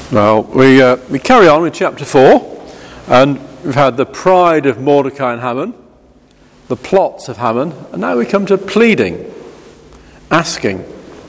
Well, we carry on with chapter 4, and we've had the pride of Mordecai and Haman, the plots of Haman, and now we come to pleading, asking.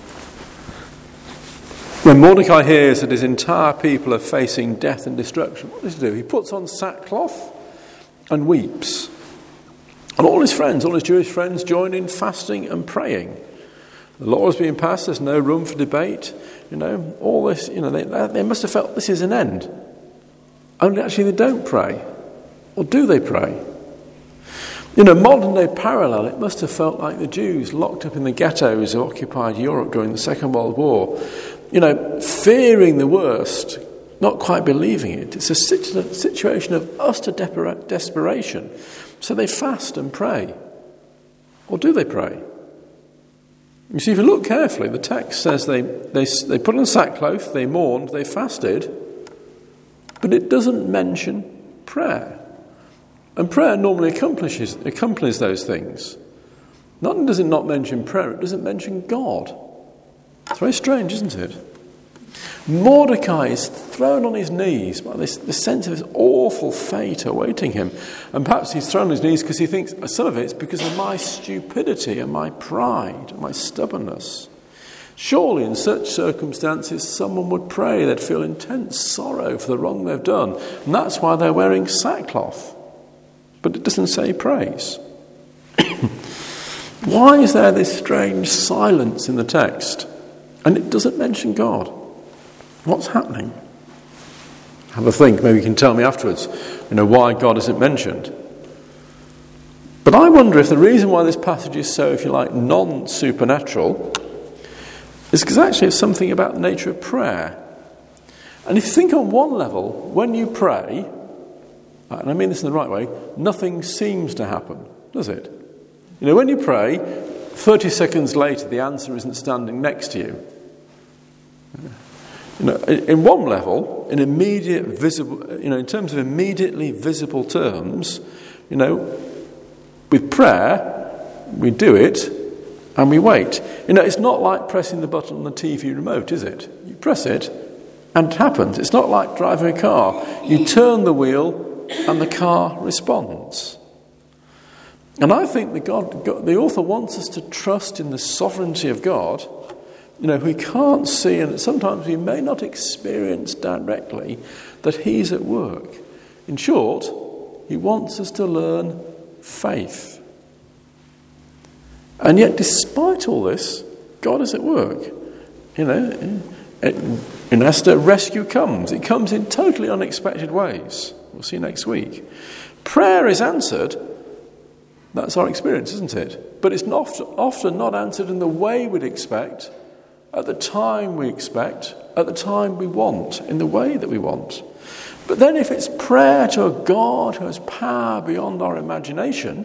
When Mordecai hears that his entire people are facing death and destruction, what does he do? He puts on sackcloth and weeps. And all his friends, all his Jewish friends, join in fasting and praying. The law is being passed, there's no room for debate. All this, they must have felt this is an end. Only actually they don't pray. Or do they pray? Modern day parallel, it must have felt like the Jews locked up in the ghettos of occupied Europe during the Second World War. Fearing the worst, not quite believing it. It's a situation of utter desperation. So they fast and pray. Or do they pray? You see, if you look carefully, the text says they put on sackcloth, they mourned, they fasted, but it doesn't mention prayer. And prayer normally accompanies those things. Not only does it not mention prayer, it doesn't mention God. It's very strange, isn't it? Mordecai is thrown on his knees by this sense of his awful fate awaiting him. And perhaps he's thrown on his knees because he thinks some of it's because of my stupidity and my pride and my stubbornness. Surely in such circumstances someone would pray, they'd feel intense sorrow for the wrong they've done. And that's why they're wearing sackcloth. But it doesn't say praise. Why is there this strange silence in the text? And it doesn't mention God. What's happening? Have a think. Maybe you can tell me afterwards, why God isn't mentioned. But I wonder if the reason why this passage is so, if you like, non-supernatural is because actually it's something about the nature of prayer. And if you think on one level, when you pray, and I mean this in the right way, nothing seems to happen, does it? When you pray, 30 seconds later the answer isn't standing next to you. In one level, in terms of immediately visible terms, with prayer, we do it and we wait. It's not like pressing the button on the TV remote, is it? You press it and it happens. It's not like driving a car. You turn the wheel and the car responds. And I think that the author wants us to trust in the sovereignty of God, we can't see, and sometimes we may not experience directly, that he's at work. In short, he wants us to learn faith. And yet, despite all this, God is at work. In Esther, rescue comes. It comes in totally unexpected ways. We'll see next week. Prayer is answered. That's our experience, isn't it? But it's often not answered in the way we'd expect, at the time we expect, at the time we want, in the way that we want. But then if it's prayer to a God who has power beyond our imagination,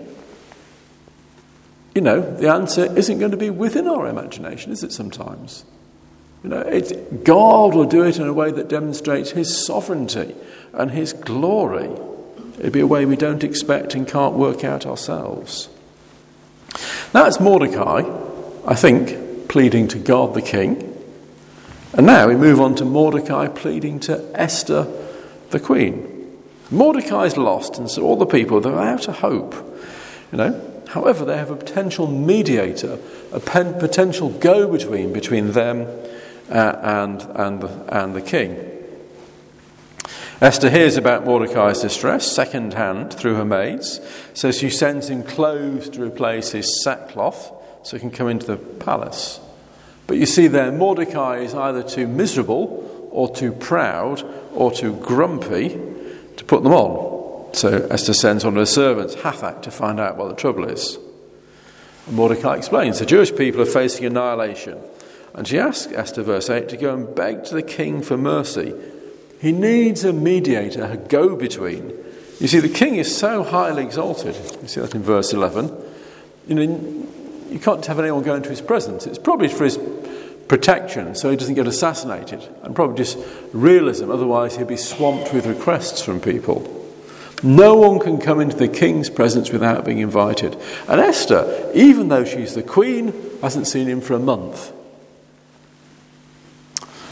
the answer isn't going to be within our imagination, is it sometimes? God will do it in a way that demonstrates his sovereignty and his glory. It'll be a way we don't expect and can't work out ourselves. That's Mordecai, I think, pleading to God the king. And now we move on to Mordecai pleading to Esther the queen. Mordecai's lost, and so all the people, they're out of hope. However, they have a potential mediator, a potential go-between between them and the king. Esther hears about Mordecai's distress second-hand through her maids, so she sends him clothes to replace his sackcloth so he can come into the palace. But you see there, Mordecai is either too miserable or too proud or too grumpy to put them on. So Esther sends one of her servants, Hathach, to find out what the trouble is. And Mordecai explains, the Jewish people are facing annihilation. And she asks Esther, verse 8, to go and beg to the king for mercy. He needs a mediator, a go-between. You see, the king is so highly exalted. You see that in verse 11. You can't have anyone go into his presence. It's probably for his protection, so he doesn't get assassinated. And probably just realism, otherwise he'd be swamped with requests from people. No one can come into the king's presence without being invited. And Esther, even though she's the queen, hasn't seen him for a month.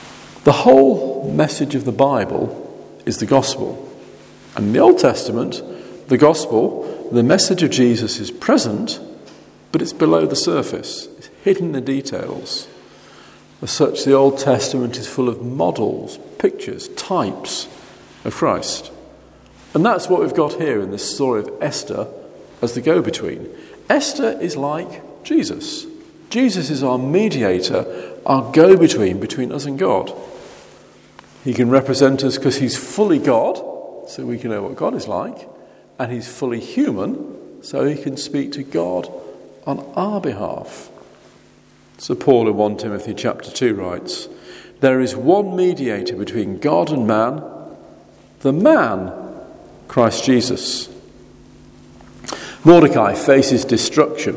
The whole message of the Bible is the gospel. And in the Old Testament, the gospel, the message of Jesus is present, but it's below the surface. It's hidden in the details. As such, the Old Testament is full of models, pictures, types of Christ. And that's what we've got here in this story of Esther as the go-between. Esther is like Jesus. Jesus is our mediator, our go-between between us and God. He can represent us because he's fully God, so we can know what God is like, and he's fully human, so he can speak to God on our behalf. So Paul in 1 Timothy chapter 2 writes, "There is one mediator between God and man, the man, Christ Jesus." Mordecai faces destruction,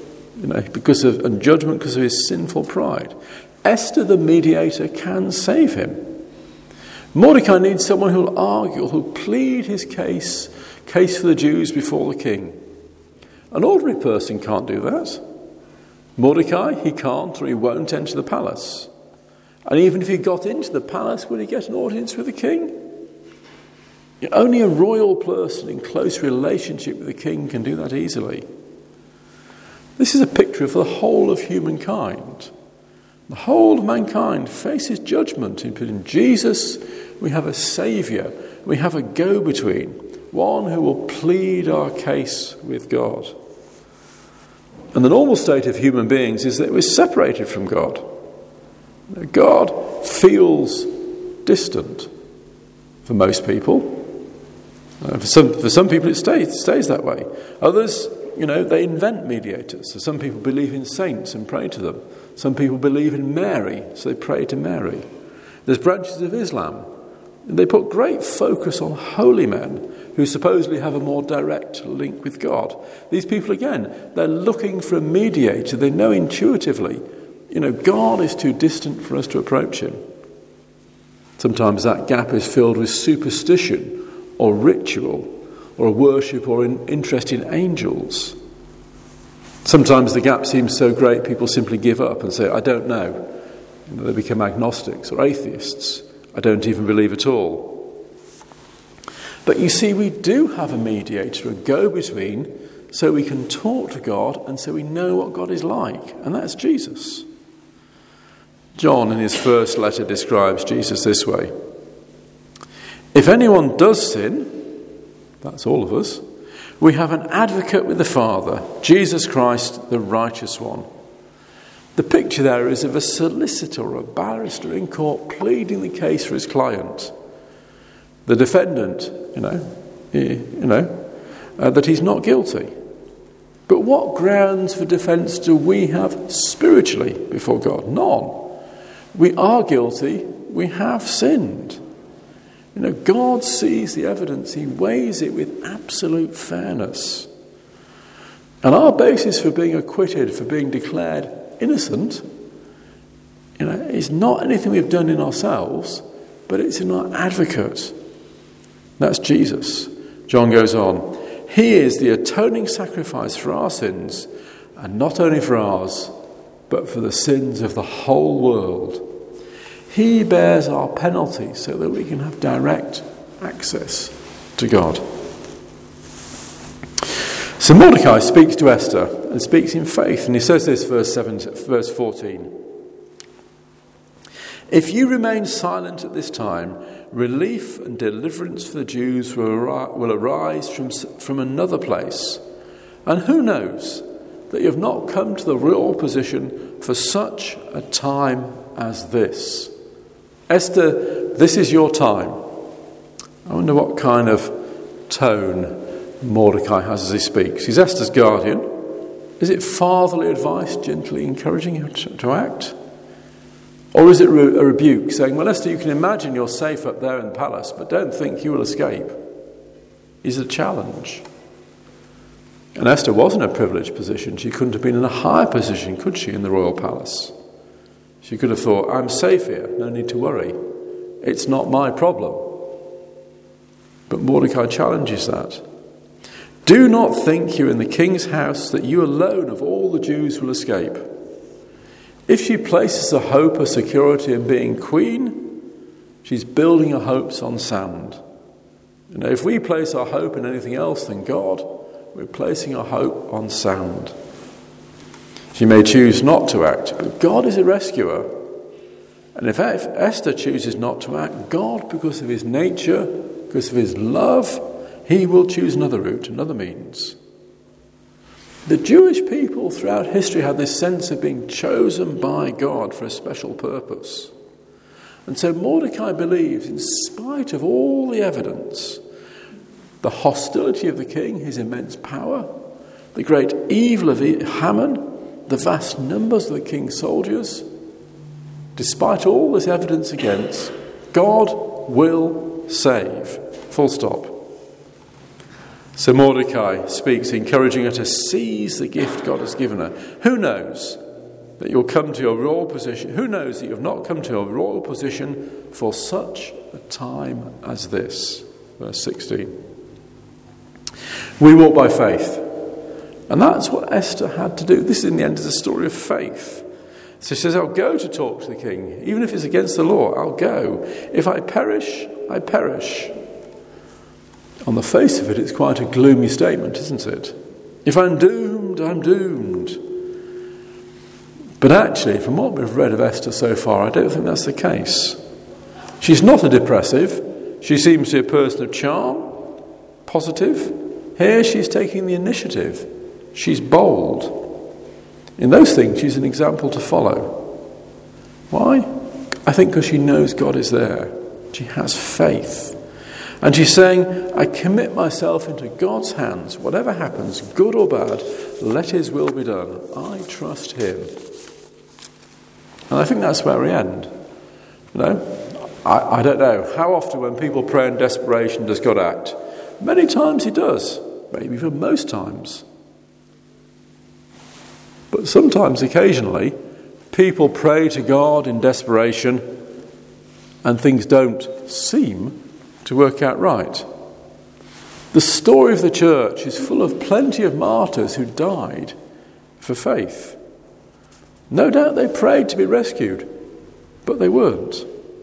and judgment because of his sinful pride. Esther, the mediator, can save him. Mordecai needs someone who'll argue, who'll plead his case for the Jews before the king. An ordinary person can't do that. Mordecai, he can't or he won't enter the palace. And even if he got into the palace, would he get an audience with the king? Only a royal person in close relationship with the king can do that easily. This is a picture of the whole of humankind. The whole of mankind faces judgment. In Jesus, we have a saviour. We have a go-between, one who will plead our case with God. And the normal state of human beings is that we're separated from God. God feels distant for most people. For some people it stays that way. Others, they invent mediators. So some people believe in saints and pray to them. Some people believe in Mary, so they pray to Mary. There's branches of Islam. And they put great focus on holy men who supposedly have a more direct link with God. These people, again, they're looking for a mediator. They know intuitively, God is too distant for us to approach him. Sometimes that gap is filled with superstition or ritual or worship or interest in angels. Sometimes the gap seems so great people simply give up and say, I don't know. They become agnostics or atheists. I don't even believe at all. But you see, we do have a mediator, a go-between, so we can talk to God and so we know what God is like, and that's Jesus. John, in his first letter, describes Jesus this way. If anyone does sin, that's all of us, we have an advocate with the Father, Jesus Christ, the righteous one. The picture there is of a solicitor or a barrister in court pleading the case for his client. The defendant, that he's not guilty. But what grounds for defence do we have spiritually before God? None. We are guilty. We have sinned. God sees the evidence. He weighs it with absolute fairness. And our basis for being acquitted, for being declared innocent, is not anything we've done in ourselves, but it's in our advocate. That's Jesus. John goes on, he is the atoning sacrifice for our sins, and not only for ours, but for the sins of the whole world. He bears our penalty so that we can have direct access to God. So Mordecai speaks to Esther and speaks in faith, and he says this, verse 14. If you remain silent at this time, relief and deliverance for the Jews will arise from another place. And who knows that you have not come to the royal position for such a time as this. Esther, this is your time. I wonder what kind of tone Mordecai has as he speaks. He's Esther's guardian. Is it fatherly advice, gently encouraging her to act? Or is it a rebuke, saying, well, Esther, you can imagine you're safe up there in the palace, but don't think you will escape? Is it a challenge? And Esther was in a privileged position. She couldn't have been in a higher position, could she, in the royal palace? She could have thought, I'm safe here, no need to worry. It's not my problem. But Mordecai challenges that. Do not think you're in the king's house that you alone of all the Jews will escape. If she places a hope or security in being queen, She's building her hopes on sand. You know, if we place our hope in anything else than God, we're placing our hope on sand. She may choose not to act, but God is a rescuer. And if Esther chooses not to act, God, because of his nature, because of his love, he will choose another route, another means. The Jewish people throughout history had this sense of being chosen by God for a special purpose. And so Mordecai believes, in spite of all the evidence, the hostility of the king, his immense power, the great evil of Haman, the vast numbers of the king's soldiers, despite all this evidence against, God will save. Full stop. So Mordecai speaks, encouraging her to seize the gift God has given her. Who knows that you'll come to your royal position? Who knows that you've not come to your royal position for such a time as this? Verse 16. We walk by faith. And that's what Esther had to do. This, in the end, is a story of faith. So she says, I'll go to talk to the king. Even if it's against the law, I'll go. If I perish, I perish. On the face of it, it's quite a gloomy statement, isn't it? If I'm doomed, I'm doomed. But actually, from what we've read of Esther so far, I don't think that's the case. She's not a depressive. She seems to be a person of charm, positive. Here she's taking the initiative. She's bold. In those things, she's an example to follow. Why? I think because she knows God is there. She has faith. And she's saying, I commit myself into God's hands. Whatever happens, good or bad, let his will be done. I trust him. And I think that's where we end. You know, I don't know. How often when people pray in desperation does God act? Many times he does. Maybe even most times. But sometimes, occasionally, people pray to God in desperation and things don't seem to work out right. The story of the church is full of plenty of martyrs who died for faith. No doubt they prayed to be rescued, but they weren't.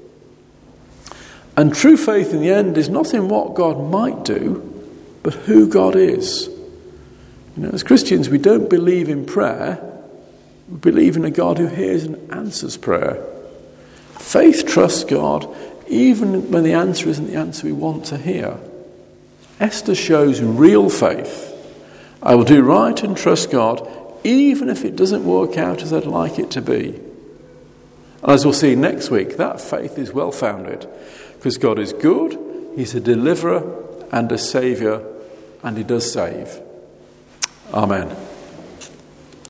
And true faith in the end is not in what God might do, but who God is. You know, as Christians, we don't believe in prayer. We believe in a God who hears and answers prayer. Faith trusts God even when the answer isn't the answer we want to hear. Esther shows real faith. I will do right and trust God, even if it doesn't work out as I'd like it to be. And as we'll see next week, that faith is well founded, because God is good, he's a deliverer and a saviour, and he does save. Amen.